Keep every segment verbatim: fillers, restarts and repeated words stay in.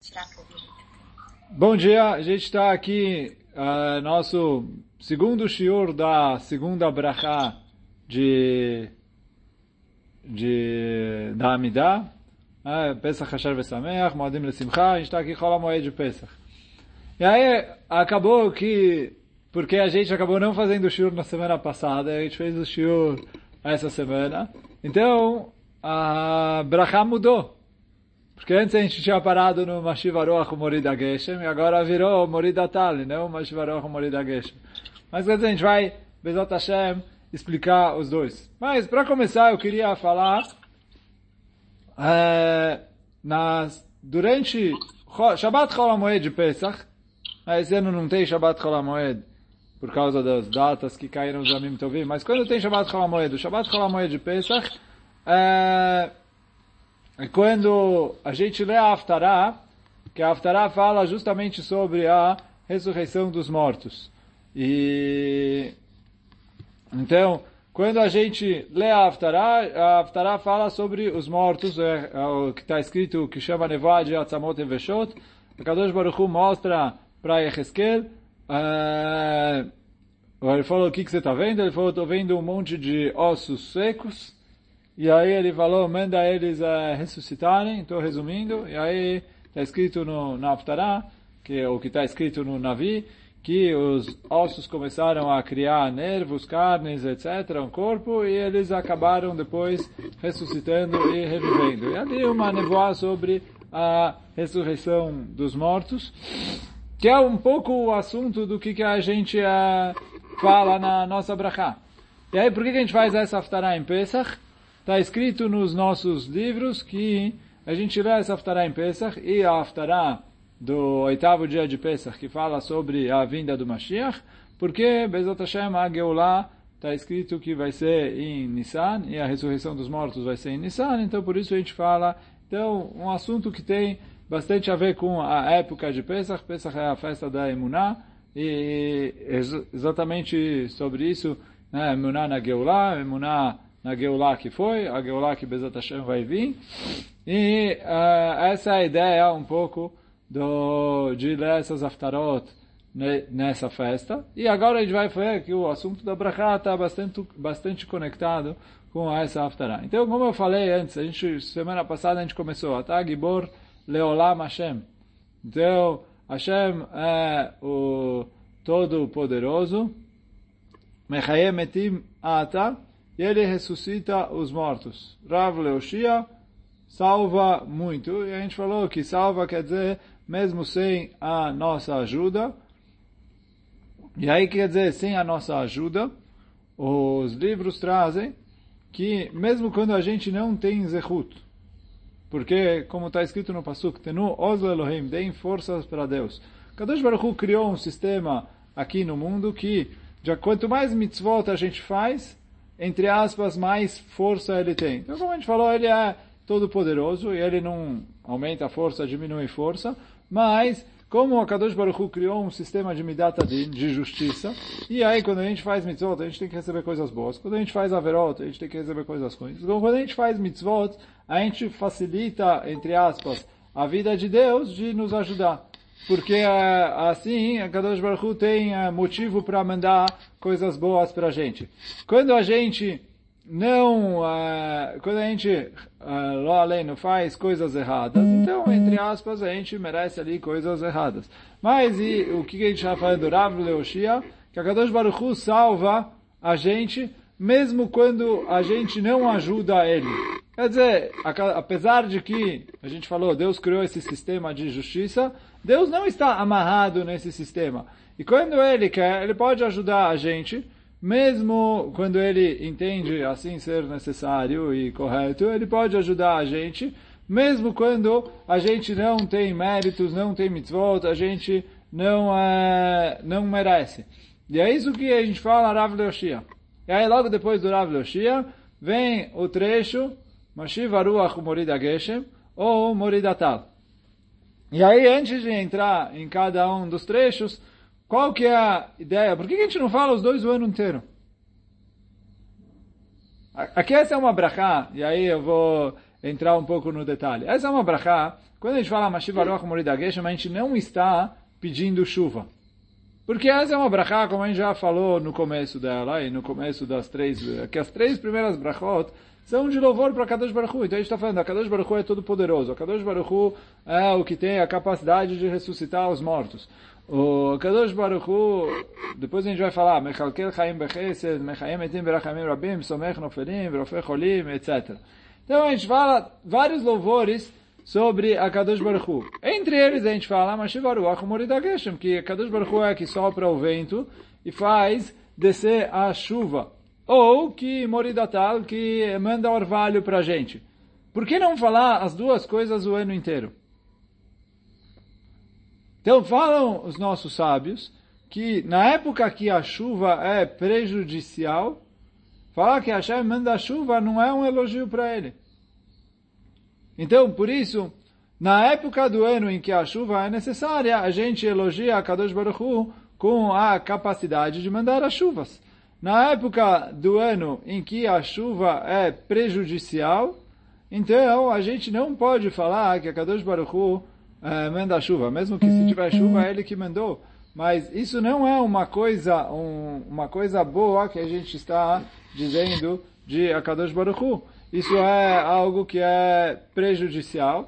Bom dia, a gente está aqui, uh, nosso segundo shiur da segunda brachá de, de, da Amidah, uh, Pesach Hasher Vesameach, Moadim Lesimcha, a gente está aqui Chol HaMoed de Pesach. E aí, acabou que, porque a gente acabou não fazendo o shiur na semana passada, a gente fez o shiur essa semana, então a brachá mudou. Porque antes a gente tinha parado no Mashiv Aruach Morida Geshem, e agora virou Morida Tali, não Mashiv Aruach Morida Geshem. Mas antes a gente vai, Bezat Hashem, explicar os dois. Mas, para começar, eu queria falar, é, nas, durante Shabbat Chol HaMoed de Pesach, esse ano não tem Shabbat Chol HaMoed, por causa das datas que caíram os Yamim Tovim, mas quando tem Shabbat Chol HaMoed, o Shabbat Chol HaMoed de Pesach, é, E quando a gente lê a Haftarah, que a Haftarah fala justamente sobre a ressurreição dos mortos. E então, quando a gente lê a Haftarah, a Haftarah fala sobre os mortos, é, é o que está escrito, que chama Nevoah de Atzamot e Veshot. A Kadosh Baruch Hu mostra para Yehezkel, é, ele falou, o que, que você está vendo? Ele falou, estou vendo um monte de ossos secos. E aí ele falou, manda eles uh, ressuscitarem, estou resumindo, e aí está escrito no, na Haftarah, que, o que está escrito no Navi, que os ossos começaram a criar nervos, carnes, etcétera, um corpo, e eles acabaram depois ressuscitando e revivendo. E ali uma nevoa sobre a ressurreição dos mortos, que é um pouco o assunto do que, que a gente uh, fala na nossa brachá. E aí por que, que a gente faz essa Haftarah em Pesach? Está escrito nos nossos livros que a gente lê essa Haftarah em Pesach e a Haftarah do oitavo dia de Pesach, que fala sobre a vinda do Mashiach, porque Bezat Hashem, a Geulah, está escrito que vai ser em Nissan, e a ressurreição dos mortos vai ser em Nissan, então por isso a gente fala, então, um assunto que tem bastante a ver com a época de Pesach. Pesach é a festa da Emuná, e exatamente sobre isso, né, Emuná na Geulah, Emuná na Geulah que foi, a Geulah que Bezat Hashem vai vir. E uh, essa é a ideia um pouco do, de ler essas Haftarot nessa festa. E agora a gente vai ver que o assunto da Brachá está bastante, bastante conectado com essa Haftarah. Então, como eu falei antes, a gente, semana passada a gente começou, Atah Gibor Leolam Hashem. Então, Hashem é o Todo-Poderoso, Mechayem Metim Ata, e ele ressuscita os mortos. Rav Leoshia salva muito. E a gente falou que salva quer dizer, mesmo sem a nossa ajuda. E aí quer dizer, sem a nossa ajuda, os livros trazem que mesmo quando a gente não tem zehut, porque, como está escrito no Pasuk, Tenu Oz Elohim, deem forças para Deus. Kadosh Baruch Hu criou um sistema aqui no mundo que, já quanto mais mitzvot a gente faz, entre aspas, mais força ele tem. Então, como a gente falou, ele é todo poderoso e ele não aumenta a força, diminui a força, mas como a Kadosh Baruch Hu criou um sistema de midat adin, de justiça, e aí quando a gente faz mitzvot, a gente tem que receber coisas boas. Quando a gente faz averot, a gente tem que receber coisas ruins. Então, quando a gente faz mitzvot, a gente facilita, entre aspas, a vida de Deus de nos ajudar. Porque assim a Kadosh Baruch Hu tem motivo para mandar coisas boas para a gente. Quando a gente não, uh, quando a gente uh, lá além não faz coisas erradas, então, entre aspas, a gente merece ali coisas erradas. Mas e o que a gente está falando? Rav Leoshia, que a Kadosh Baruch Hu salva a gente, mesmo quando a gente não ajuda ele. Quer dizer, apesar de que, a gente falou, Deus criou esse sistema de justiça, Deus não está amarrado nesse sistema. E quando Ele quer, Ele pode ajudar a gente, mesmo quando Ele entende assim ser necessário e correto, Ele pode ajudar a gente, mesmo quando a gente não tem méritos, não tem mitzvot, a gente não, é, não merece. E é isso que a gente fala Rav Leoshia. E aí logo depois do Rav Leoshia, vem o trecho Mashiv Aruach Morida Geshem ou Morida Tal. E aí, antes de entrar em cada um dos trechos, qual que é a ideia? Por que a gente não fala os dois o ano inteiro? Aqui essa é uma brachá, e aí eu vou entrar um pouco no detalhe. Essa é uma brachá. Quando a gente fala Mashiv Aruach Morida Geshem, a gente não está pedindo chuva. Porque essa é uma brachá, como a gente já falou no começo dela, e no começo das três, que as três primeiras brachot são de louvor para Kadosh Baruch Hu. Então a gente está falando, a Kadosh Baruch Hu é todo poderoso, a Kadosh Baruch Hu é o que tem a capacidade de ressuscitar os mortos. O Kadosh Baruch Hu, depois a gente vai falar, Mechalkel Chaim Bechesed, Mechayem Etim Berachamim Rabim, Somech Nofelim, Rofeh Cholim, etcétera. Então a gente fala vários louvores sobre a Kadosh Baruch Hu. Entre eles a gente fala, Mashiv Aruach Morida Geshem, que a Kadosh Baruch Hu é que sopra o vento e faz descer a chuva. Ou que Moridatal, que manda orvalho pra gente. Por que não falar as duas coisas o ano inteiro? Então falam os nossos sábios que na época que a chuva é prejudicial, falar que Hashem manda a chuva não é um elogio para ele. Então, por isso, na época do ano em que a chuva é necessária, a gente elogia a Kadosh Baruch Hu com a capacidade de mandar as chuvas. Na época do ano em que a chuva é prejudicial, então a gente não pode falar que a Kadosh Baruch Hu eh, manda a chuva, mesmo que se tiver chuva é ele que mandou. Mas isso não é uma coisa, um, uma coisa boa que a gente está dizendo de a Kadosh Baruch Hu. Isso é algo que é prejudicial.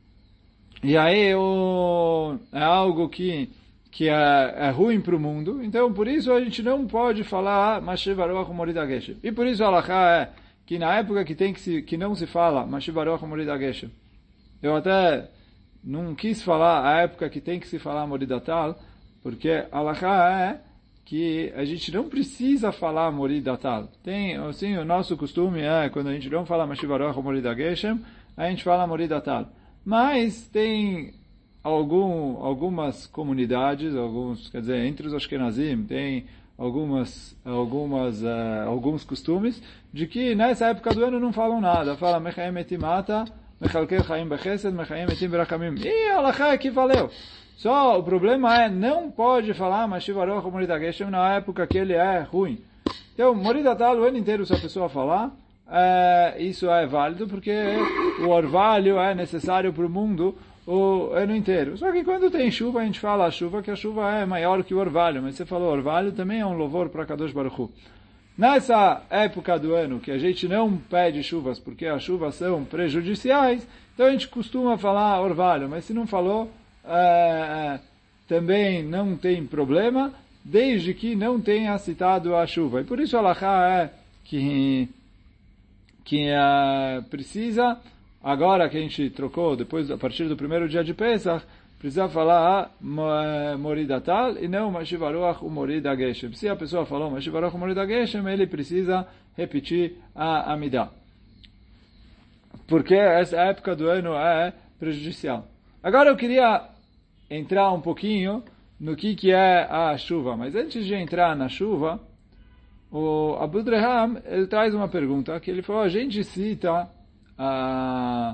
E aí o, é algo que que é, é ruim para o mundo, então por isso a gente não pode falar Mashiv Aruach Morida Geshem. E por isso a halakha é que na época que, tem que, se, que não se fala Mashiv Aruach Morida Geshem, eu até não quis falar a época que tem que se falar Morida Tal, porque a halakha é que a gente não precisa falar Morida Tal. Tem, assim, o nosso costume é, quando a gente não fala Mashiv Aruach Morida Geshem, a gente fala Morida Tal. Mas tem Algum, algumas comunidades, alguns, quer dizer, entre os Ashkenazim, tem algumas, algumas, uh, alguns costumes de que nessa época do ano não falam nada. Fala Mechayem Etim Ata, Mechalkel Chaim Bechesed, Mechayem Etim Berachamim. E a halakha é que valeu. Só o problema é, não pode falar Mashiv Aruach Morida Geshem na época que ele é ruim. Então, Morida Tal, o ano inteiro, se a pessoa falar, é, isso é válido, porque o orvalho é necessário para o mundo o ano inteiro. Só que quando tem chuva, a gente fala a chuva, que a chuva é maior que o orvalho. Mas você falou, orvalho também é um louvor para Kadosh Baruch Hu. Nessa época do ano, que a gente não pede chuvas, porque as chuvas são prejudiciais, então a gente costuma falar orvalho. Mas se não falou, é, também não tem problema, desde que não tenha citado a chuva. E por isso a halakha é que, que é, precisa... Agora que a gente trocou, depois, a partir do primeiro dia de Pesach, precisa falar Morida Tal e não Mashiv Aruach o Morida Geshem. Se a pessoa falou Mashiv Aruach o Morida Geshem, ele precisa repetir a Amidah. Porque essa época do ano é prejudicial. Agora eu queria entrar um pouquinho no que, que é a chuva. Mas antes de entrar na chuva, o Abu Dreham, ele traz uma pergunta, que ele falou, a gente cita A,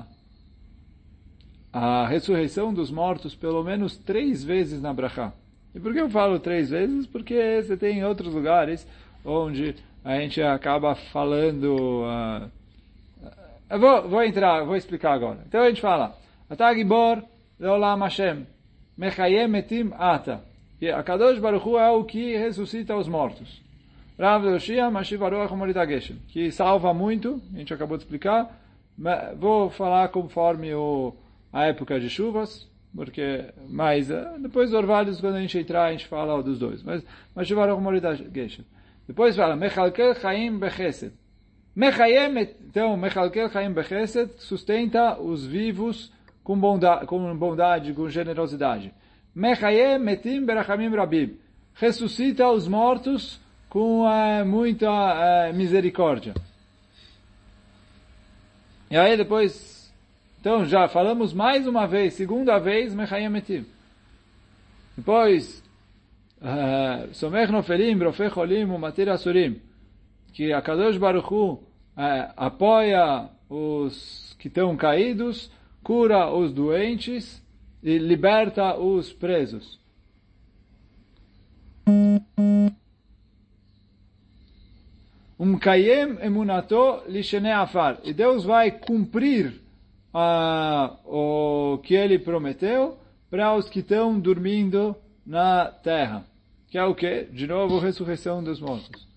a ressurreição dos mortos pelo menos três vezes na Brachá. E por que eu falo três vezes? Porque você tem outros lugares onde a gente acaba falando... Uh, eu vou, vou entrar, vou explicar agora. Então a gente fala, Ata Gibor Leolam Hashem, Mechayem Etim Ata. E a Kadosh Baruch Hu é o que ressuscita os mortos. Rav Yoshia Mashiv Aruach Morida Geshem, que salva muito, a gente acabou de explicar. Vou falar conforme o, a época de chuvas, porque mais depois dos orvalhos, quando a gente entrar, a gente fala dos dois. Mas Mashiv Aruach Morida Geshem. Depois fala Mechalkel Chaim Bechesed. Mechayem, então Mechalkel Chaim Bechesed sustenta os vivos com bondade, com bondade, com generosidade. Mechayem Metim Berachamim Rabim. Ressuscita os mortos com uh, muita uh, misericórdia. E aí depois, então já falamos mais uma vez, segunda vez, Mechayem Etim. Depois, Somech Nofelim, Rofeh Cholim, Umatir Asurim, que a Kadosh Baruch Hu uh, apoia os que estão caídos, cura os doentes e liberta os presos. Um kayem emunato lishene afar. E Deus vai cumprir ah, o que ele prometeu para os que estão dormindo na terra. Que é o quê? De novo, ressurreição dos mortos.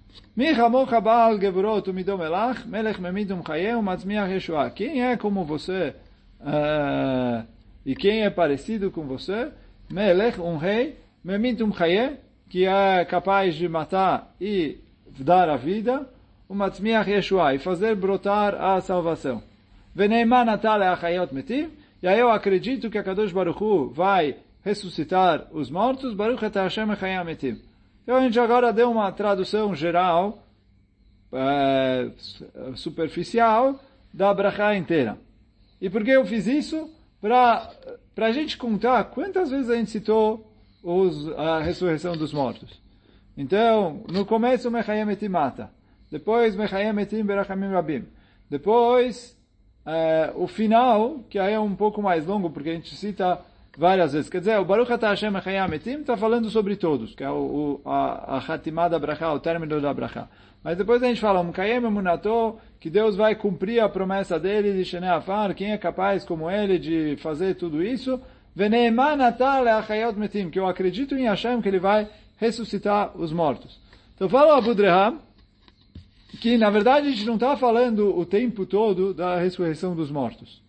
Quem é como você uh, e quem é parecido com você? Melech, um rei, Memitum Chaye, que é capaz de matar e dar a vida, o Matzmiach Yeshua, e fazer brotar a salvação. Veneiman Atale Achayot Metim, e aí eu acredito que a Kadosh Baruch Hu vai ressuscitar os mortos, Baruch et Hashem Echayam Metim. Então a gente agora deu uma tradução geral, é, superficial, da Brachá inteira. E por que eu fiz isso? Para a gente contar quantas vezes a gente citou os, a ressurreição dos mortos. Então, no começo, Mechayem Etim mata. Depois, Mechayem Etim Berachamim Rabim. Depois, é, o final, que aí é um pouco mais longo, porque a gente cita várias vezes. Quer dizer, o Baruch Atah Hashem Mechayem Etim está falando sobre todos, que é o, o, a, a Hatimah da Brachá, o término da Brachá. Mas depois a gente fala, Mekayem Emunato, que Deus vai cumprir a promessa dele de Shenei Afar, quem é capaz como ele de fazer tudo isso, Veneiman Atah Leachayot Metim, que eu acredito em Hashem, que ele vai ressuscitar os mortos. Então fala o Abu Dreham, que na verdade a gente não está falando o tempo todo da ressurreição dos mortos.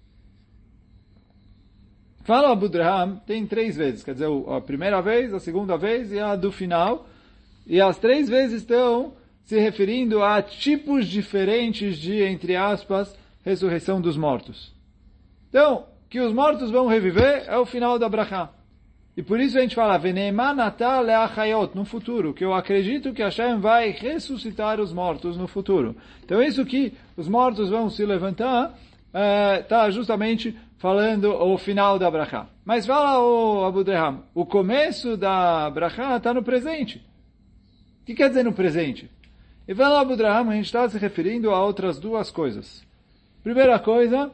Fala o Abu Dreham, tem três vezes, quer dizer, a primeira vez, a segunda vez e a do final, e as três vezes estão se referindo a tipos diferentes de, entre aspas, ressurreição dos mortos. Então, que os mortos vão reviver é o final da Brachá. E por isso a gente fala, Veneiman Atah Leachayot, no futuro, que eu acredito que Hashem vai ressuscitar os mortos no futuro. Então isso que os mortos vão se levantar, está é, justamente falando o final da Brachá. Mas fala o Abu Dreham, o começo da Brachá está no presente. O que quer dizer no presente? E fala o Abu Dreham, a gente está se referindo a outras duas coisas. Primeira coisa,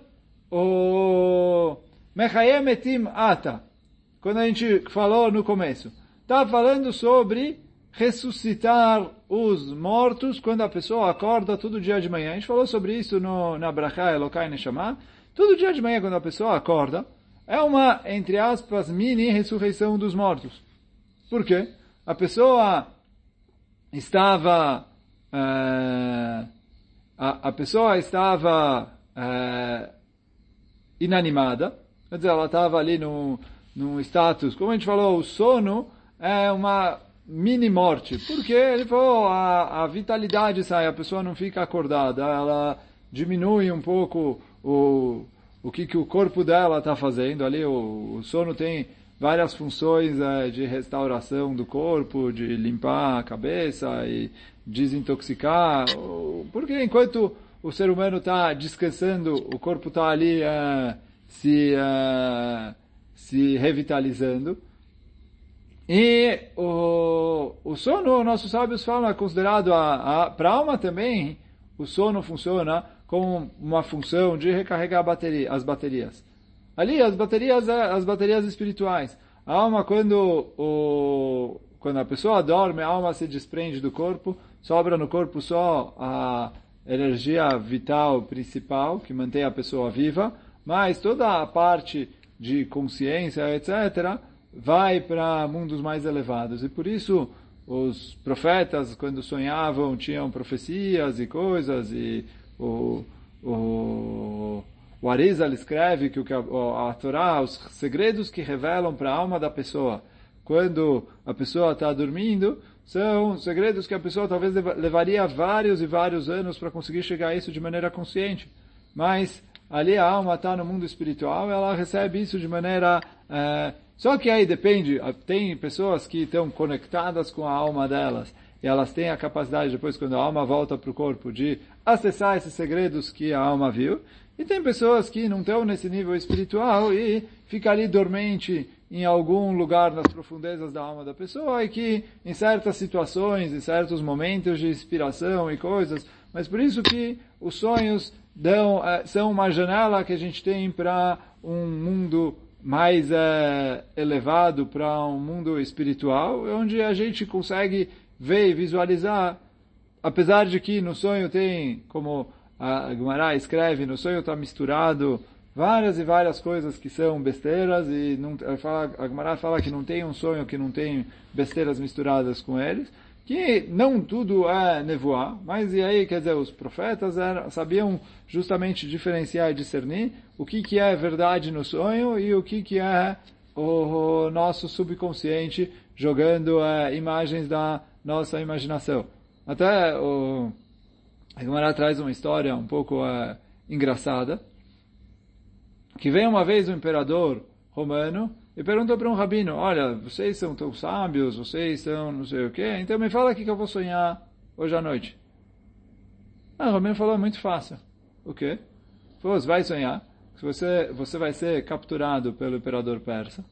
o Mechayem Etim Ata, quando a gente falou no começo, está falando sobre ressuscitar os mortos quando a pessoa acorda todo dia de manhã. A gente falou sobre isso no, na Brachá Elokai Neshama. Todo dia de manhã, quando a pessoa acorda, é uma, entre aspas, mini ressurreição dos mortos. Por quê? A pessoa estava... Uh, a, a pessoa estava uh, inanimada, quer dizer, ela estava ali no, no status, como a gente falou, o sono é uma mini morte, porque ele falou, a, a vitalidade sai, a pessoa não fica acordada, ela diminui um pouco o, o que, que o corpo dela está fazendo ali, o, o sono tem várias funções é, de restauração do corpo, de limpar a cabeça e desintoxicar, porque enquanto o ser humano está descansando, o corpo está ali uh, se, uh, se revitalizando. E o, o sono, nossos sábios falam, é considerado, a, a, para a alma também, o sono funciona como uma função de recarregar a bateria, as baterias. Ali, as baterias, as baterias espirituais. A alma, quando, o, quando a pessoa dorme, a alma se desprende do corpo, sobra no corpo só a energia vital principal, que mantém a pessoa viva, mas toda a parte de consciência, etcétera, vai para mundos mais elevados. E por isso, os profetas, quando sonhavam, tinham profecias e coisas, e o, o, o Arizal escreve que a, a Torá, os segredos que revelam para a alma da pessoa, quando a pessoa está dormindo, são segredos que a pessoa talvez levaria vários e vários anos para conseguir chegar a isso de maneira consciente. Mas ali a alma está no mundo espiritual, ela recebe isso de maneira... É, só que aí depende, tem pessoas que estão conectadas com a alma delas, e elas têm a capacidade, depois quando a alma volta para o corpo, de acessar esses segredos que a alma viu, e tem pessoas que não estão nesse nível espiritual e ficam ali dormente em algum lugar nas profundezas da alma da pessoa, e que em certas situações, em certos momentos de inspiração e coisas, mas por isso que os sonhos dão, são uma janela que a gente tem para um mundo mais é, elevado, para um mundo espiritual, onde a gente consegue ver e visualizar, apesar de que no sonho tem, como a Gemara escreve, no sonho está misturado várias e várias coisas que são besteiras, e não, fala, a Gemara fala que não tem um sonho que não tem besteiras misturadas com eles, que não tudo é nevoar, mas e aí, quer dizer, os profetas eram, sabiam justamente diferenciar e discernir o que, que é verdade no sonho e o que, que é o, o nosso subconsciente jogando é, imagens da nossa imaginação. Até o, a Gemara traz uma história um pouco é, engraçada, que veio uma vez um imperador romano e perguntou para um rabino, olha, vocês são tão sábios, vocês são não sei o quê, então me fala o que eu vou sonhar hoje à noite. Ah, o rabino falou, muito fácil. O quê? Falou, você vai sonhar, você, você vai ser capturado pelo imperador persa,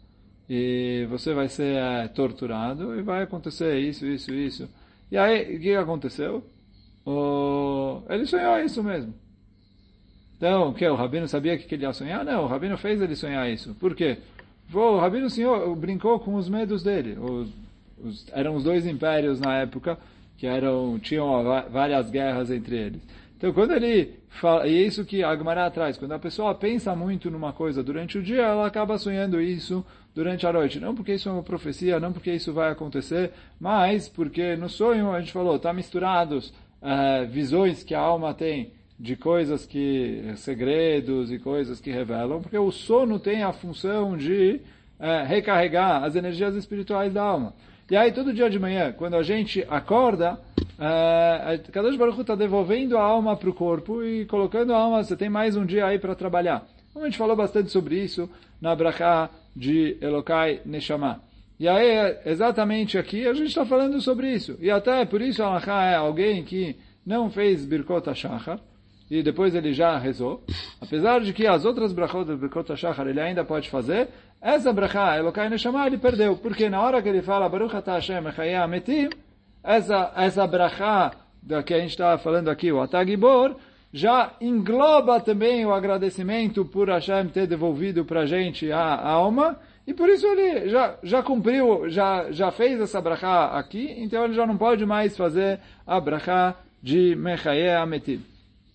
e você vai ser é, torturado, e vai acontecer isso, isso, isso. E aí, o que aconteceu? O... Ele sonhou isso mesmo. Então, o que? O rabino sabia que ele ia sonhar? Não, o rabino fez ele sonhar isso. Por quê? O rabino senhor brincou com os medos dele. Os, os, eram os dois impérios na época que eram, tinham várias guerras entre eles. Então, quando ele fala, e é isso que a Gemara traz, quando a pessoa pensa muito numa coisa durante o dia, ela acaba sonhando isso durante a noite. Não porque isso é uma profecia, não porque isso vai acontecer, mas porque no sonho, a gente falou, está misturados uh, visões que a alma tem de coisas que, segredos e coisas que revelam, porque o sono tem a função de é, recarregar as energias espirituais da alma. E aí, todo dia de manhã, quando a gente acorda, é, Kadosh Baruch Hu está devolvendo a alma para o corpo e colocando a alma, você tem mais um dia aí para trabalhar. Como a gente falou bastante sobre isso na Brachá de Elokai Neshama. E aí, exatamente aqui, a gente está falando sobre isso. E até por isso, a é alguém que não fez Birkot HaShachar, e depois ele já rezou, apesar de que as outras brachot do Birkot HaShachar ele ainda pode fazer, essa brachá, Elokai Neshama, ele perdeu, porque na hora que ele fala Baruch Atah Hashem Mechayeh Ametim, essa, essa brachá da que a gente está falando aqui, o Atah Gibor, já engloba também o agradecimento por Hashem ter devolvido para a gente a alma, e por isso ele já, já cumpriu, já, já fez essa brachá aqui, então ele já não pode mais fazer a brachá de Mechayeh Ametim.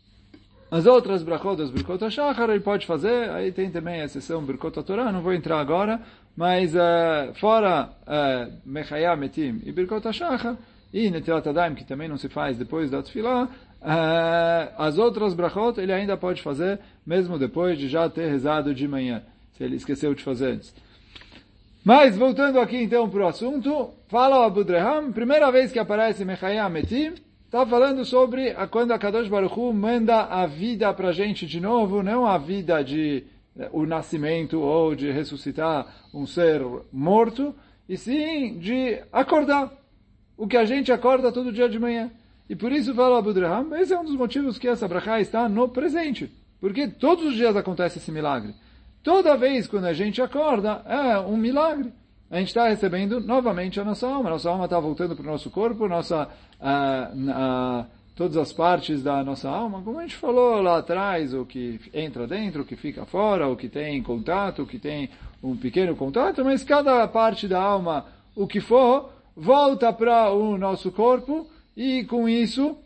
As outras brachot das Birkot HaShachar ele pode fazer, aí tem também a exceção Birkot HaTorah, não vou entrar agora, mas uh, fora uh, Mechayeh Ametim e Birkot HaShachar, e Netilat Yadayim, que também não se faz depois da Tfilah, uh, as outras brachot ele ainda pode fazer, mesmo depois de já ter rezado de manhã, se ele esqueceu de fazer antes. Mas, voltando aqui então para o assunto, fala o Abu Dreham, primeira vez que aparece Mechayeh Ametim, está falando sobre a, quando a Kadosh Baruch Hu manda a vida para a gente de novo, não a vida de o nascimento ou de ressuscitar um ser morto, e sim de acordar, o que a gente acorda todo dia de manhã. E por isso fala Abu Dreham, esse é um dos motivos que essa brachá está no presente, porque todos os dias acontece esse milagre. Toda vez quando a gente acorda, é um milagre. A gente está recebendo novamente a nossa alma. Nossa alma está voltando para o nosso corpo, nossa, ah, ah, todas as partes da nossa alma. Como a gente falou lá atrás, o que entra dentro, o que fica fora, o que tem contato, o que tem um pequeno contato, mas cada parte da alma, o que for, volta para o nosso corpo e com isso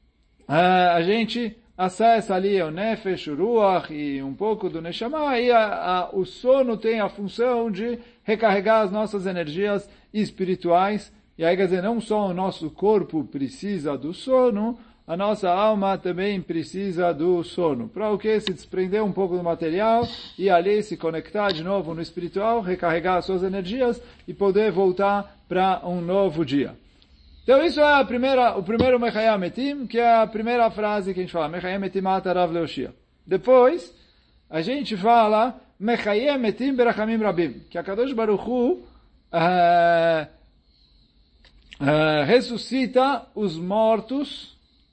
ah, a gente acessa ali o Nefesh, o Ruach e um pouco do Neshama, e a, a, o sono tem a função de recarregar as nossas energias espirituais, e aí quer dizer, não só o nosso corpo precisa do sono, a nossa alma também precisa do sono. Para o que? Se desprender um pouco do material e ali se conectar de novo no espiritual, recarregar as suas energias e poder voltar para um novo dia. Então isso é a primeira, o primeiro Mechayeh Ametim, que é a primeira frase que a gente fala, Mechayeh Ametim Ata Rav Leoshia. Depois, a gente fala Mechayeh Ametim Berachamim Rabim, que a Kadosh Baruch Hu uh, uh, ressuscita os mortos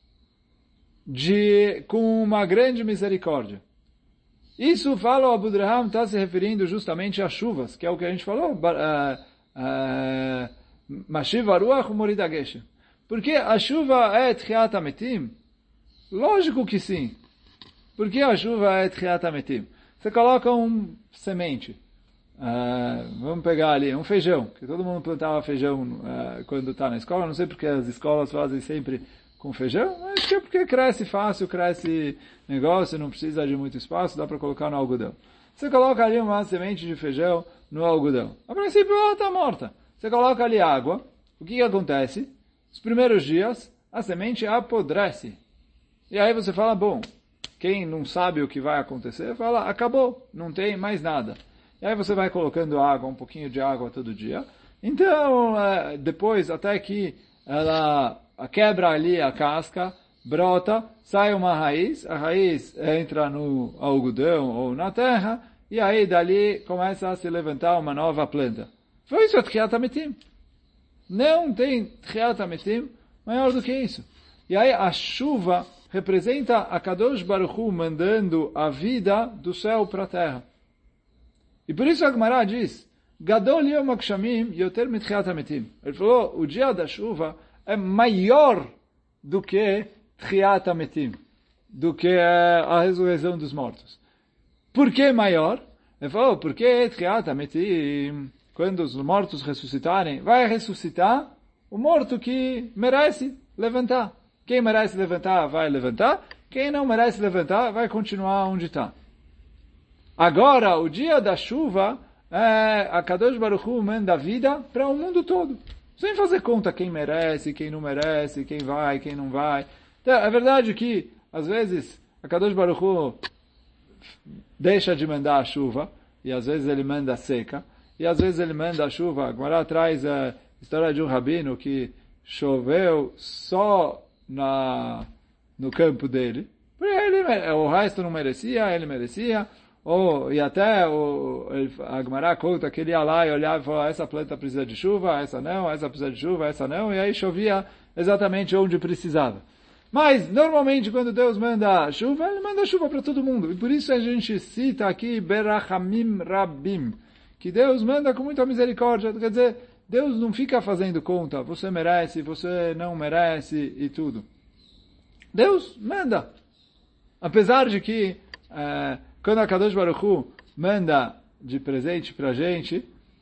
de, com uma grande misericórdia. Isso, fala o Abu Dreham, está se referindo justamente às chuvas, que é o que a gente falou, uh, uh, Mashiv Aruach Morid Hageshem. Porque a chuva é Tchiat Ametim? Lógico que sim. Por que a chuva é Tchiat Ametim? Você coloca um semente. Uh, vamos pegar ali um feijão, que todo mundo plantava feijão uh, quando está na escola. Não sei porque as escolas fazem sempre com feijão? Acho que é porque cresce fácil, cresce negócio, não precisa de muito espaço, dá para colocar no algodão. Você coloca ali uma semente de feijão no algodão. A princípio ela está morta. Você coloca ali água, o que, que acontece? Os primeiros dias, a semente apodrece. E aí você fala, bom, quem não sabe o que vai acontecer, fala, acabou, não tem mais nada. E aí você vai colocando água, um pouquinho de água todo dia. Então, depois, até que ela quebra ali a casca, brota, sai uma raiz, a raiz entra no algodão ou na terra, e aí dali começa a se levantar uma nova planta. Foi isso, Tchiat HaMetim. Não tem Tchiat HaMetim maior do que isso. E aí a chuva representa a Kadosh Baruch Hu mandando a vida do céu para a terra. E por isso a Gemara diz, Gadol Yom HaGshamim Yoter Mitchiat HaMetim. Ele falou, o dia da chuva é maior do que Tchiat HaMetim, do que a ressurreição dos mortos. Por que maior? Ele falou, porque Tchiat HaMetim, quando os mortos ressuscitarem, vai ressuscitar o morto que merece levantar. Quem merece levantar, vai levantar. Quem não merece levantar, vai continuar onde está. Agora, o dia da chuva, é, a Kadosh Baruch Hu manda vida para o mundo todo. Sem fazer conta quem merece, quem não merece, quem vai, quem não vai. Então, é verdade que, às vezes, a Kadosh Baruch Hu deixa de mandar a chuva, e às vezes ele manda a seca, e às vezes ele manda a chuva. A Gemara traz a história de um rabino que choveu só na, no campo dele. Ele, o resto não merecia, ele merecia. Ou, e até o, a Gemara conta que ele ia lá e olhava e falava, essa planta precisa de chuva, essa não, essa precisa de chuva, essa não, e aí chovia exatamente onde precisava. Mas, normalmente, quando Deus manda chuva, Ele manda chuva para todo mundo. E por isso a gente cita aqui, Berachamim Rabim, que Deus manda com muita misericórdia. Quer dizer, Deus não fica fazendo conta, você merece, você não merece e tudo. Deus manda. Apesar de que, é, quando a Kadosh Baruch Hu manda de presente para a gente,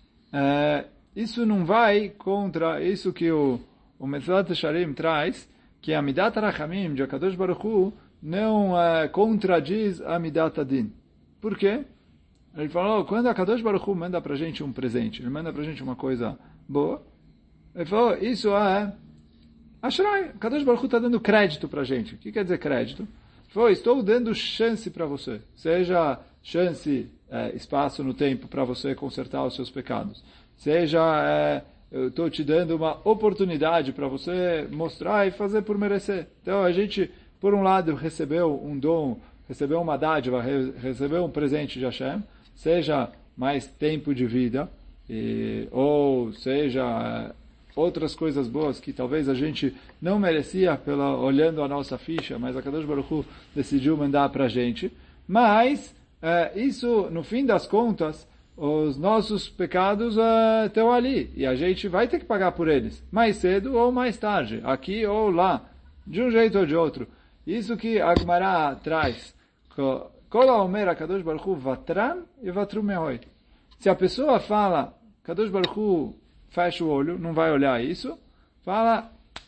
é, isso não vai contra isso que o, o Metzilat Yesharim traz, que a Midat HaRachamim de Kadosh Baruch Hu não é, contradiz a Midat Adin. Por quê? Ele falou, quando a Kadosh Baruch Hu manda para a gente um presente, ele manda para a gente uma coisa boa, ele falou, isso é Ashray. A Kadosh Baruch Hu está dando crédito para a gente. O que quer dizer crédito? Ele falou, estou dando chance para você. Seja chance, é, espaço no tempo para você consertar os seus pecados. Seja, é, eu estou te dando uma oportunidade para você mostrar e fazer por merecer. Então a gente, por um lado, recebeu um dom, recebeu uma dádiva, recebeu um presente de Hashem, seja mais tempo de vida, e, ou seja outras coisas boas que talvez a gente não merecia pela, olhando a nossa ficha, mas a Kadosh Baruch Hu decidiu mandar para a gente. Mas é, isso, no fim das contas, os nossos pecados uh, estão ali, e a gente vai ter que pagar por eles, mais cedo ou mais tarde, aqui ou lá, de um jeito ou de outro. Isso que a Gemara traz, Kol HaOmer Kadosh Baruch Hu Vatran e Vatru Me'oi. Se a pessoa fala, Kadosh Baruch Hu fecha o olho, não vai olhar isso, fala,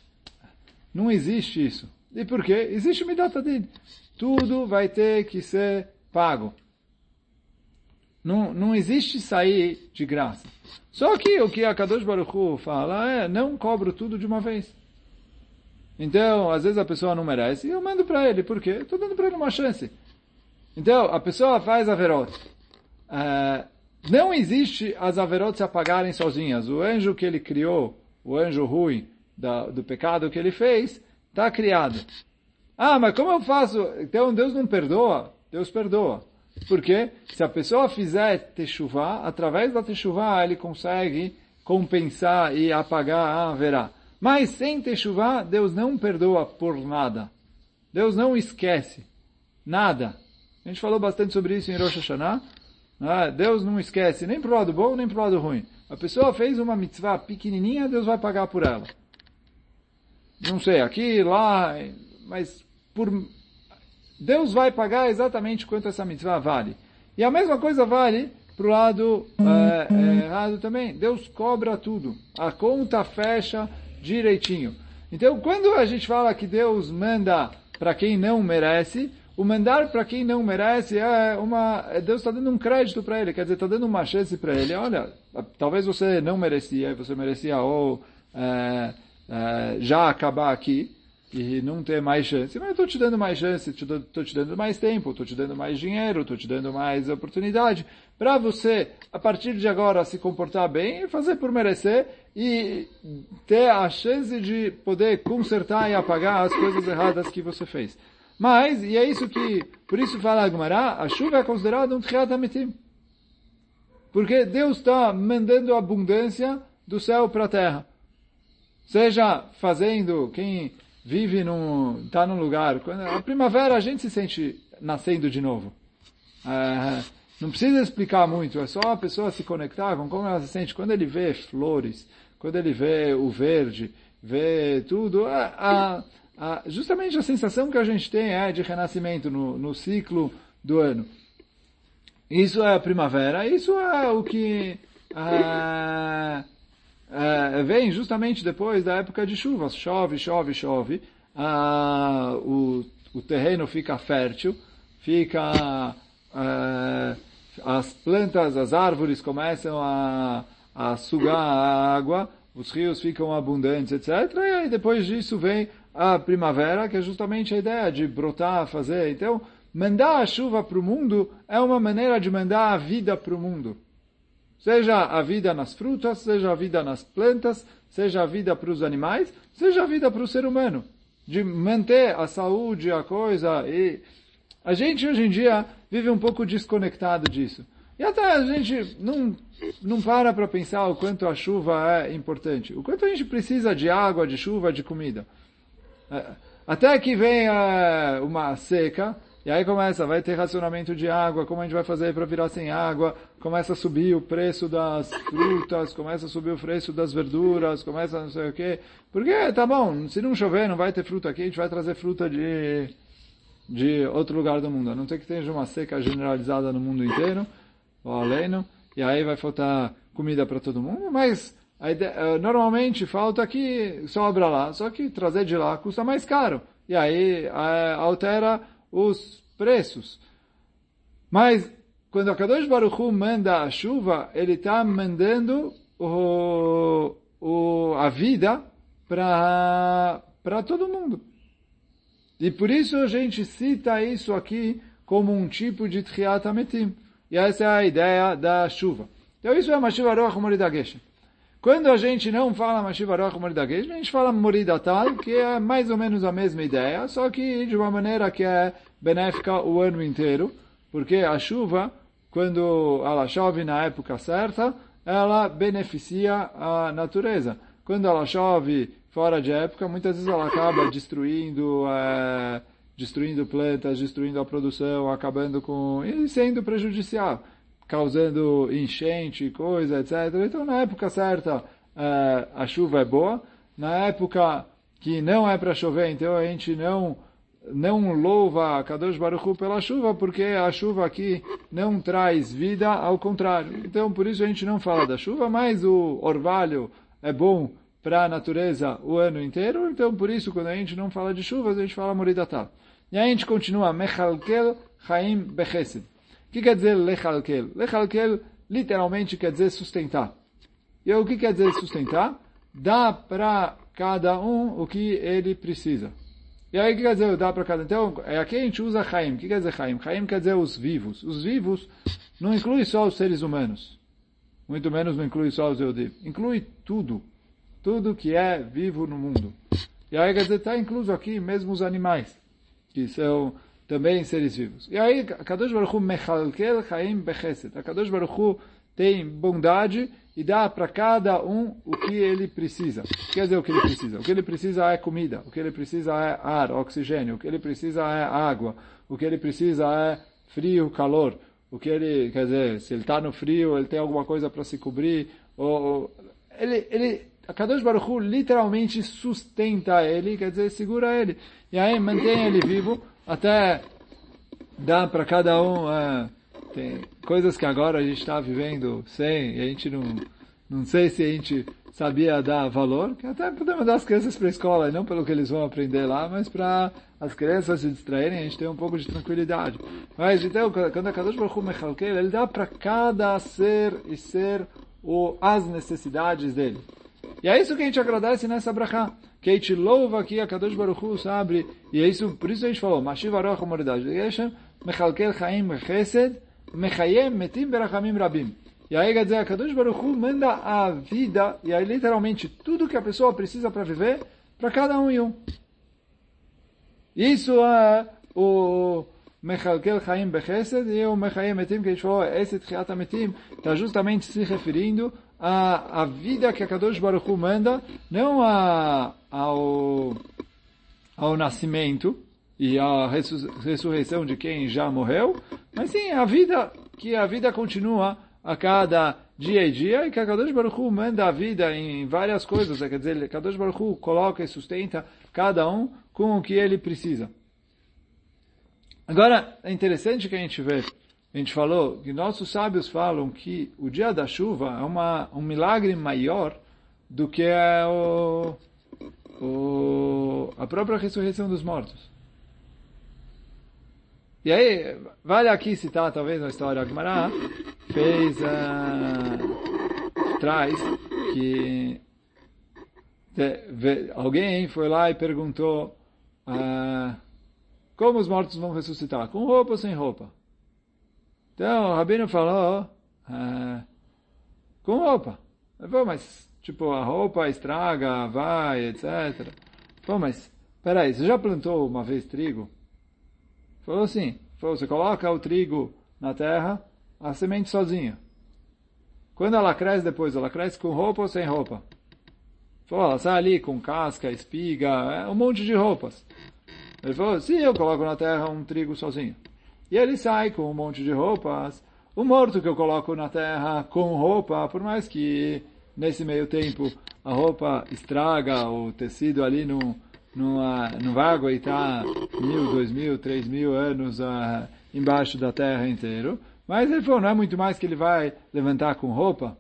não existe isso. E por quê? Existe Midat Adin. Tudo vai ter que ser pago. Não, não existe sair de graça. Só que o que a Kadosh Baruch Hu fala é, não cobro tudo de uma vez. Então, às vezes a pessoa não merece, e eu mando para ele. Por quê? Estou dando para ele uma chance. Então, a pessoa faz averot. Uh, não existe as averot se apagarem sozinhas. O anjo que ele criou, o anjo ruim da, do pecado que ele fez, está criado. Ah, mas como eu faço? Então Deus não perdoa? Deus perdoa. Porque se a pessoa fizer techuvá, através da techuvá ele consegue compensar e apagar a haverá. Mas sem techuvá, Deus não perdoa por nada. Deus não esquece nada. A gente falou bastante sobre isso em Rosh Hashanah. Ah, Deus não esquece nem pro lado bom, nem pro lado ruim. A pessoa fez uma mitzvah pequenininha, Deus vai pagar por ela. Não sei, aqui, lá, mas por... Deus vai pagar exatamente quanto essa mitzvah vale. E a mesma coisa vale pro lado é, é, errado também. Deus cobra tudo. A conta fecha direitinho. Então, quando a gente fala que Deus manda para quem não merece, o mandar para quem não merece é uma... Deus está dando um crédito para ele, quer dizer, está dando uma chance para ele. Olha, talvez você não merecia, você merecia ou é, é, já acabar aqui e não ter mais chance, mas eu estou te dando mais chance, estou te dando mais tempo, estou te dando mais dinheiro, estou te dando mais oportunidade para você, a partir de agora, se comportar bem e fazer por merecer e ter a chance de poder consertar e apagar as coisas erradas que você fez. Mas, e é isso que, por isso fala a Gemara, a chuva é considerada um Tchiat HaMetim. Porque Deus está mandando abundância do céu para a terra. Seja fazendo, quem vive num, está num lugar, quando a primavera a gente se sente nascendo de novo. É, não precisa explicar muito, é só a pessoa se conectar com como ela se sente. Quando ele vê flores, quando ele vê o verde, vê tudo, a, a, a, justamente a sensação que a gente tem é de renascimento no, no ciclo do ano. Isso é a primavera, isso é o que é, é, vem justamente depois da época de chuvas. Chove, chove, chove, ah, o, o terreno fica fértil, fica, é, as plantas, as árvores começam a, a sugar a água, os rios ficam abundantes, etcétera. E aí depois disso vem a primavera, que é justamente a ideia de brotar, fazer. Então, mandar a chuva para o mundo é uma maneira de mandar a vida para o mundo. Seja a vida nas frutas, seja a vida nas plantas, seja a vida para os animais, seja a vida para o ser humano. De manter a saúde, a coisa. E a gente hoje em dia vive um pouco desconectado disso. E até a gente não, não para para pensar o quanto a chuva é importante. O quanto a gente precisa de água, de chuva, de comida. Até que vem uma seca, e aí começa, vai ter racionamento de água, como a gente vai fazer para virar sem água, começa a subir o preço das frutas, começa a subir o preço das verduras, começa não sei o quê. Porque, tá bom, se não chover, não vai ter fruta aqui, a gente vai trazer fruta de, de outro lugar do mundo. A não ser que tenha uma seca generalizada no mundo inteiro, ou além, e aí vai faltar comida para todo mundo, mas a ideia, normalmente falta aqui, sobra lá, só que trazer de lá custa mais caro. E aí a, altera os preços. Mas, quando a Kadosh Baruch Hu manda a chuva, ele está mandando o, o, a vida para para todo mundo. E por isso a gente cita isso aqui como um tipo de Tchiat HaMetim. E essa é a ideia da chuva. Então isso é Mashiv Aroch Morida Geshem. Quando a gente não fala Mashiv Aroch Morida Geshem, a gente fala Morida Tal, que é mais ou menos a mesma ideia, só que de uma maneira que é benéfica o ano inteiro, porque a chuva, quando ela chove na época certa, ela beneficia a natureza. Quando ela chove fora de época, muitas vezes ela acaba destruindo, é, destruindo plantas, destruindo a produção, acabando com, e sendo prejudicial, causando enchente, coisa, etcétera. Então, na época certa, é, a chuva é boa. Na época que não é para chover, então a gente não não louva a Kadosh Baruch Hu pela chuva, porque a chuva aqui não traz vida, ao contrário. Então, por isso a gente não fala da chuva, mas o orvalho é bom para a natureza o ano inteiro. Então, por isso, quando a gente não fala de chuvas, a gente fala Moridatá. E aí a gente continua, Mechalkel Chaim Bechesed. O que quer dizer Lechalkel? Lechalkel literalmente quer dizer sustentar. E o que quer dizer sustentar? Dá para cada um o que ele precisa. E aí o que quer dizer dá para cada um? Então, aqui a gente usa Chaim. O que quer dizer Chaim? Chaim quer dizer os vivos. Os vivos não inclui só os seres humanos. Muito menos não inclui só os Eudim. Inclui tudo. Tudo que é vivo no mundo. E aí quer dizer, está incluso aqui mesmo os animais, que são também seres vivos. E aí, Kadosh Baruch Hu Mechalkel Chaim Bechesed. A Kadosh Baruch Hu tem bondade e dá para cada um o que ele precisa. Quer dizer o que ele precisa? O que ele precisa é comida, o que ele precisa é ar, oxigênio, o que ele precisa é água, o que ele precisa é frio, calor, o que ele, quer dizer, se ele está no frio, ele tem alguma coisa para se cobrir, ou, ou ele, ele, a Kadosh Baruch Hu literalmente sustenta ele, quer dizer, segura ele, e aí mantém ele vivo, até dá para cada um, é, tem coisas que agora a gente está vivendo sem, e a gente não, não sei se a gente sabia dar valor, que até podemos mandar as crianças para a escola, e não pelo que eles vão aprender lá, mas para as crianças se distraírem, a gente tem um pouco de tranquilidade. Mas então, quando a Kadosh Baruch Hu mechalkel, ele dá para cada ser e ser o, as necessidades dele. E é isso que a gente agradece nessa brachá, que a gente louva aqui a Kadosh Baruch Hu, sabe? E é isso, por isso a gente falou, Mashiv Aroch Moridaj, mechalkel chaim chesed, mechayem metim berachamim rabim. E aí quer dizer, a Kadosh Baruch Hu manda a vida, e aí literalmente tudo que a pessoa precisa para viver, para cada um e um. Isso é o Mechalkel Chaim Bechesed e o Mechayem Metim, que a gente falou, esse Tchiat HaMetim, está justamente se referindo à, à vida que a Kadosh Baruch Hu manda, não a, ao, ao nascimento e à ressurreição de quem já morreu, mas sim a vida, que a vida continua a cada dia e dia, e que a Kadosh Baruch Hu manda a vida em várias coisas, quer dizer, a Kadosh Baruch Hu coloca e sustenta cada um com o que ele precisa. Agora, é interessante que a gente vê, a gente falou, que nossos sábios falam que o dia da chuva é uma, um milagre maior do que é o, o, a própria ressurreição dos mortos. E aí, vale aqui citar talvez a história, a Gemara fez, uh, traz que de, alguém foi lá e perguntou uh, como os mortos vão ressuscitar, com roupa ou sem roupa? Então, o Rabino falou, uh, com roupa. Falei, mas, tipo, a roupa estraga, vai, etcétera. Pô, mas, peraí, você já plantou uma vez trigo? Falou assim, falou, você coloca o trigo na terra, a semente sozinha. Quando ela cresce depois, ela cresce com roupa ou sem roupa? Falou, ela sai ali com casca, espiga, é, um monte de roupas. Ele falou, sim, eu coloco na terra um trigo sozinho. E ele sai com um monte de roupas. O morto que eu coloco na terra com roupa, por mais que nesse meio tempo a roupa estraga, o tecido ali não... Não, não vai aguentar mil, dois mil, três mil anos uh, embaixo da terra inteiro. Mas ele falou, não é muito mais que ele vai levantar com roupa?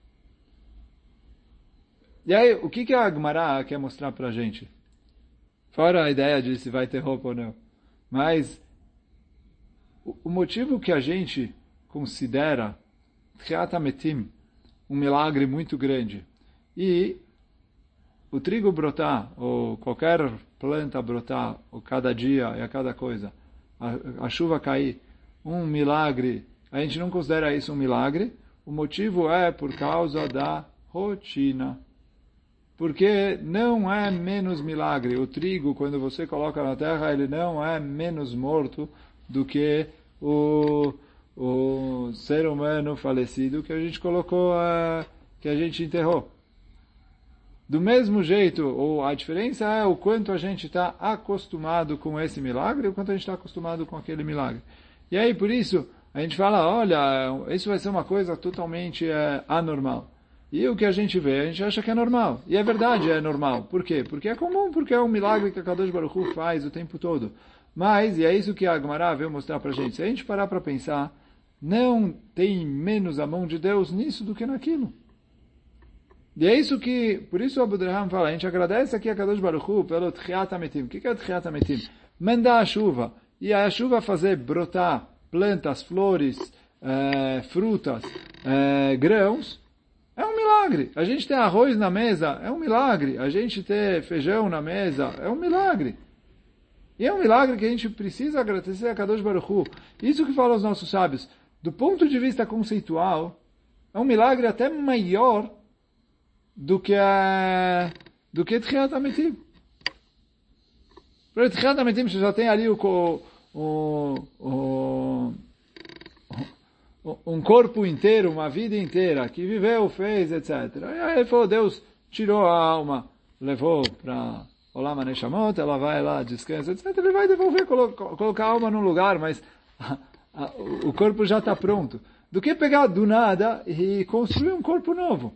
E aí, o que, que a Gemara quer mostrar pra gente? Fora a ideia de se vai ter roupa ou não. Mas, o, o motivo que a gente considera Tchiat HaMetim um milagre muito grande, e o trigo brotar, ou qualquer planta brotar, ou cada dia e a cada coisa, a, a chuva cair, um milagre, a gente não considera isso um milagre, o motivo é por causa da rotina. Porque não é menos milagre. O trigo, quando você coloca na terra, ele não é menos morto do que o, o ser humano falecido que a gente colocou, uh, que a gente enterrou. Do mesmo jeito, ou a diferença é o quanto a gente está acostumado com esse milagre, o quanto a gente está acostumado com aquele milagre. E aí, por isso, a gente fala, olha, isso vai ser uma coisa totalmente é, anormal. E o que a gente vê, a gente acha que é normal. E é verdade, é normal. Por quê? Porque é comum, porque é um milagre que a Kadosh Baruch Hu faz o tempo todo. Mas, e é isso que a Gemara veio mostrar pra gente, se a gente parar para pensar, não tem menos a mão de Deus nisso do que naquilo. E é isso que, por isso o Abu Draham fala, a gente agradece aqui a Kadosh Baruch Hu pelo Tchiat HaMetim. O que é o Tchiat HaMetim? Mandar a chuva. E a chuva fazer brotar plantas, flores, eh, frutas, eh, grãos. É um milagre. A gente ter arroz na mesa é um milagre. A gente ter feijão na mesa é um milagre. E é um milagre que a gente precisa agradecer a Kadosh Baruch Hu. Isso que falam os nossos sábios. Do ponto de vista conceitual, é um milagre até maior do que a do que Tchiat HaMetim. Para Tchiat HaMetim você já tem ali o, o, o, o um corpo inteiro, uma vida inteira, que viveu, fez, etcétera. E aí ele falou, Deus tirou a alma, levou para Olam HaNeshamot, ela vai lá, descansa, etcétera. Ele vai devolver, colo, colocar a alma num lugar, mas a, a, o corpo já está pronto. Do que pegar do nada e construir um corpo novo.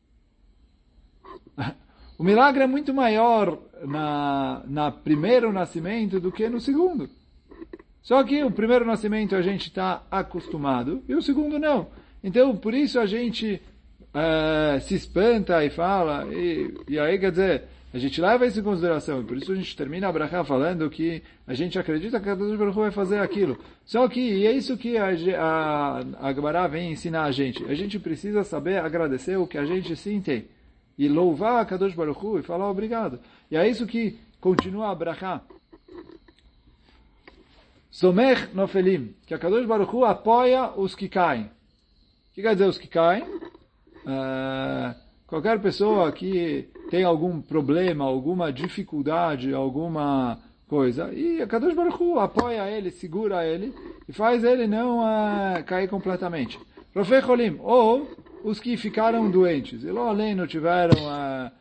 O milagre é muito maior na, na primeiro nascimento do que no segundo. Só que o primeiro nascimento a gente está acostumado e o segundo não. Então, por isso a gente é, se espanta e fala, e, e aí quer dizer, a gente leva isso em consideração, e por isso a gente termina a Brachá falando que a gente acredita que a Deus Baruch Hu vai fazer aquilo. Só que, e é isso que a, a, a Gemara vem ensinar a gente, a gente precisa saber agradecer o que a gente sim tem, e louvar a Kadosh Baruch Hu e falar obrigado. E é isso que continua a Brachá. Somech nofelim, que a Kadosh Baruch Hu apoia os que caem. O que quer dizer os que caem? Uh, qualquer pessoa que tem algum problema, alguma dificuldade, alguma coisa, e a Kadosh Baruch Hu apoia ele, segura ele, e faz ele não uh, cair completamente. Rofei Cholim, ou os que ficaram doentes, e lo além tiveram, uh,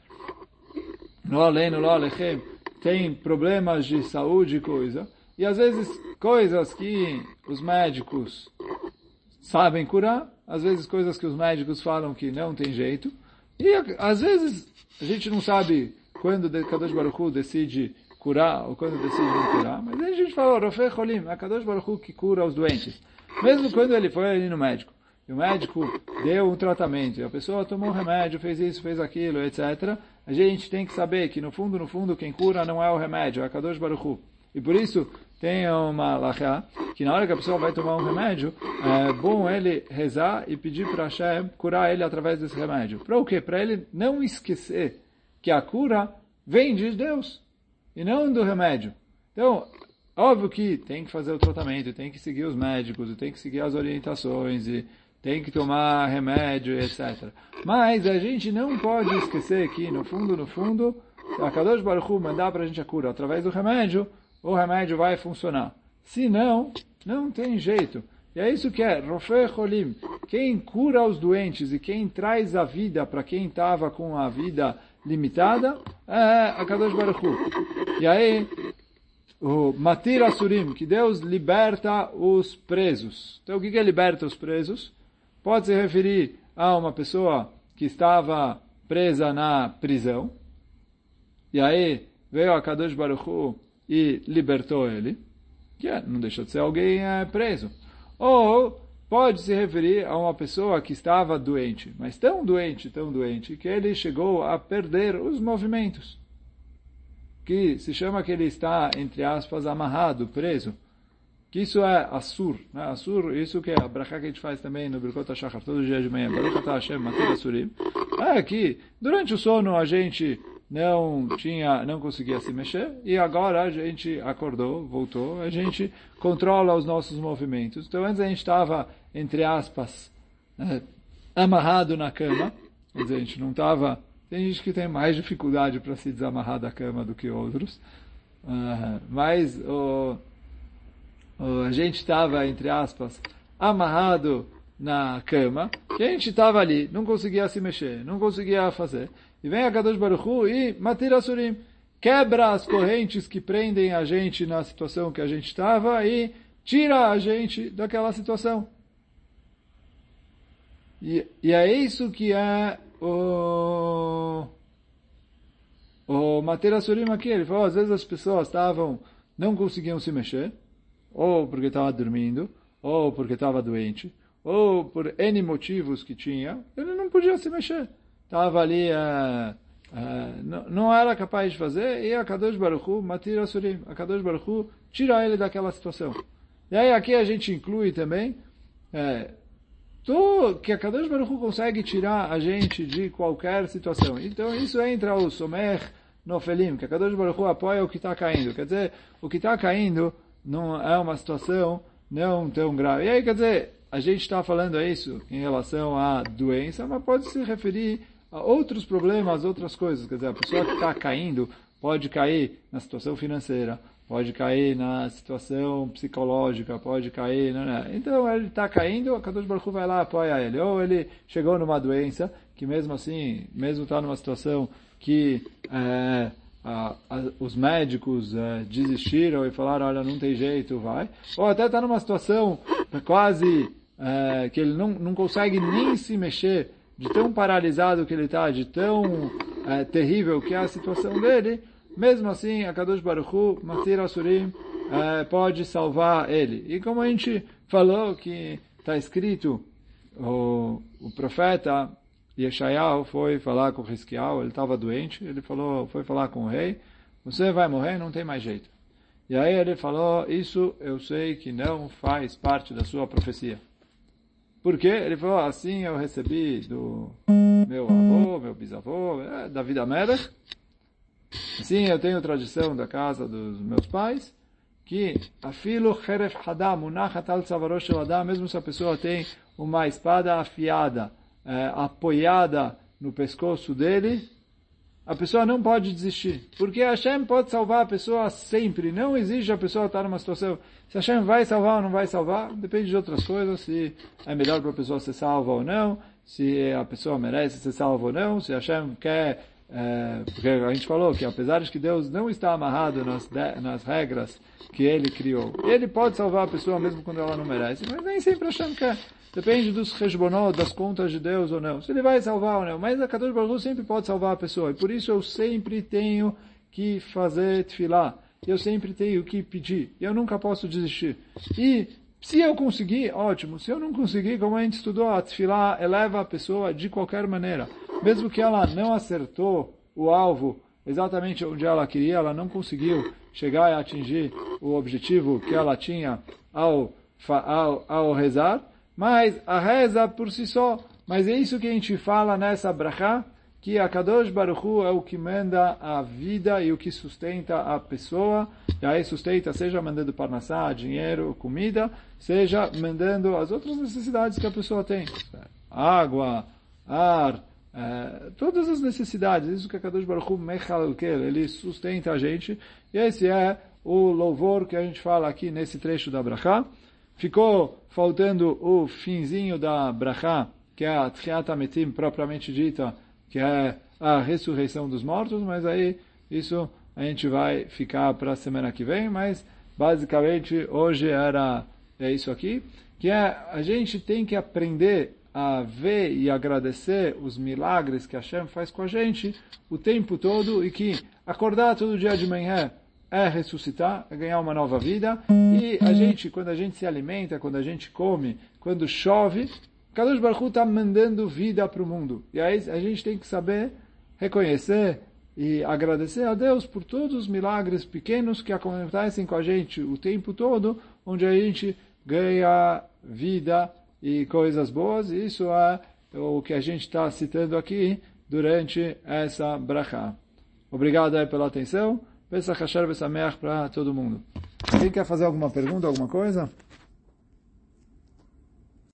lo além, lo alechem, tem problemas de saúde e coisa, e às vezes coisas que os médicos sabem curar, às vezes coisas que os médicos falam que não tem jeito, e às vezes a gente não sabe quando Kadosh Baruch Hu decide curar ou quando decide não curar, mas aí a gente fala, Rofei Cholim, é Kadosh Baruch Hu que cura os doentes. Mesmo quando ele foi ali no médico, e o médico deu um tratamento, e a pessoa tomou um remédio, fez isso, fez aquilo, etcétera, a gente tem que saber que no fundo, no fundo, quem cura não é o remédio, é Kadosh Baruch Hu. E por isso, tem uma lachá, que na hora que a pessoa vai tomar um remédio, é bom ele rezar e pedir para Hashem curar ele através desse remédio. Para o quê? Para ele não esquecer que a cura vem de Deus e não do remédio. Então, óbvio que tem que fazer o tratamento, tem que seguir os médicos, tem que seguir as orientações, e tem que tomar remédio, etcétera. Mas a gente não pode esquecer que, no fundo, no fundo, se a Kadosh Baruch Hu mandar para a gente a cura através do remédio, o remédio vai funcionar. Se não, não tem jeito. E é isso que é Rofei Cholim. Quem cura os doentes e quem traz a vida para quem estava com a vida limitada é a Kadosh Baruch Hu. E aí, o Matir Asurim, que Deus liberta os presos. Então, o que é liberta os presos? Pode se referir a uma pessoa que estava presa na prisão. E aí, veio a Kadosh Baruch Hu e libertou ele, que é, não deixou de ser alguém é, preso. Ou pode se referir a uma pessoa que estava doente, mas tão doente, tão doente, que ele chegou a perder os movimentos. Que se chama que ele está, entre aspas, amarrado, preso. Que isso é Assur. Né? Assur, isso que é a brachá que a gente faz também no Birkot HaShachar, todo dia de manhã, Baruch Atah Hashem, Matir Asurim. É que durante o sono a gente não tinha, não conseguia se mexer, e agora a gente acordou, voltou, a gente controla os nossos movimentos. Então antes a gente estava, entre aspas, né, amarrado na cama, quer dizer, a gente não estava, tem gente que tem mais dificuldade para se desamarrar da cama do que outros, uh, mas o, o, a gente estava, entre aspas, amarrado na cama, e a gente estava ali, não conseguia se mexer, não conseguia fazer. E vem a Kadosh Baruch Hu e Matir Asurim, quebra as correntes que prendem a gente na situação que a gente estava e tira a gente daquela situação. E, e é isso que é o, o Matir Asurim aqui. Ele falou, às vezes as pessoas estavam, não conseguiam se mexer, ou porque estava dormindo, ou porque estava doente, ou por N motivos que tinha, ele não podia se mexer. Estava ali, uh, uh, não, não era capaz de fazer, e a Kadosh Baruch Hu, Matir Asurim, a Kadosh Baruch Hu tira ele daquela situação. E aí aqui a gente inclui também, é, to, que a Kadosh Baruch Hu consegue tirar a gente de qualquer situação. Então isso entra o Somer Nofelim, que a Kadosh Baruch Hu apoia o que está caindo. Quer dizer, o que está caindo não é uma situação não tão grave. E aí, quer dizer, a gente está falando isso em relação à doença, mas pode se referir a outros problemas, outras coisas. Quer dizer, a pessoa que está caindo pode cair na situação financeira, pode cair na situação psicológica, pode cair... Não, não. Então, ele está caindo, a Kadosh Baruch Hu vai lá apoia ele. Ou ele chegou numa doença, que mesmo assim, mesmo está numa situação que é, a, a, os médicos é, desistiram e falaram, olha, não tem jeito, vai. Ou até está numa situação quase é, que ele não, não consegue nem se mexer, de tão paralisado que ele está, de tão é, terrível que é a situação dele, mesmo assim, a Kadosh Baruch Hu, Matir Asurim, é, pode salvar ele. E como a gente falou que está escrito, o, o profeta Yeshayahu foi falar com Hizkiyahu, ele estava doente, ele falou, foi falar com o rei, você vai morrer, não tem mais jeito. E aí ele falou, isso eu sei que não faz parte da sua profecia. Por quê? Ele falou, assim eu recebi do meu avô, meu bisavô, é, David Amelech. Assim eu tenho tradição da casa dos meus pais, que afilo cheref hadam munachat al tzavaro shel adam, mesmo se a pessoa tem uma espada afiada, é, apoiada no pescoço dele, a pessoa não pode desistir. Porque Hashem pode salvar a pessoa sempre. Não exige a pessoa estar numa situação. Se Hashem vai salvar ou não vai salvar, depende de outras coisas. Se é melhor para a pessoa ser salva ou não. Se a pessoa merece ser salva ou não. Se Hashem quer... É, porque a gente falou que apesar de que Deus não está amarrado nas, nas regras que Ele criou, Ele pode salvar a pessoa mesmo quando ela não merece. Mas nem sempre Hashem quer. Depende dos rejbonot, das contas de Deus ou não. Se Ele vai salvar ou não. Mas a Kadosh Baruch Hu sempre pode salvar a pessoa. E por isso eu sempre tenho que fazer tefilá. Eu sempre tenho que pedir. Eu nunca posso desistir. E se eu conseguir, ótimo. Se eu não conseguir, como a gente estudou, a tefilá eleva a pessoa de qualquer maneira. Mesmo que ela não acertou o alvo exatamente onde ela queria, ela não conseguiu chegar a atingir o objetivo que ela tinha ao, ao, ao rezar. Mas a reza por si só, mas é isso que a gente fala nessa brachá, que a Kadosh Baruch Hu é o que manda a vida e o que sustenta a pessoa, e aí sustenta seja mandando parnassá, dinheiro, comida, seja mandando as outras necessidades que a pessoa tem. Água, ar, é, todas as necessidades, isso que a Kadosh Baruch Hu mechal kel, ele sustenta a gente, e esse é o louvor que a gente fala aqui nesse trecho da brachá. Ficou faltando o finzinho da brachá, que é a Tchiat HaMetim propriamente dita, que é a ressurreição dos mortos, mas aí isso a gente vai ficar para a semana que vem, mas basicamente hoje era é isso aqui, que é a gente tem que aprender a ver e agradecer os milagres que Hashem faz com a gente o tempo todo e que acordar todo dia de manhã é ressuscitar, é ganhar uma nova vida. E a gente, quando a gente se alimenta, quando a gente come, quando chove, Kadosh Baruch Hu está mandando vida para o mundo. E aí a gente tem que saber reconhecer e agradecer a Deus por todos os milagres pequenos que acontecem com a gente o tempo todo, onde a gente ganha vida e coisas boas. E isso é o que a gente está citando aqui durante essa brachá. Obrigado aí pela atenção. Pesach Kasher V'Sameach para todo mundo. Quem quer fazer alguma pergunta, alguma coisa?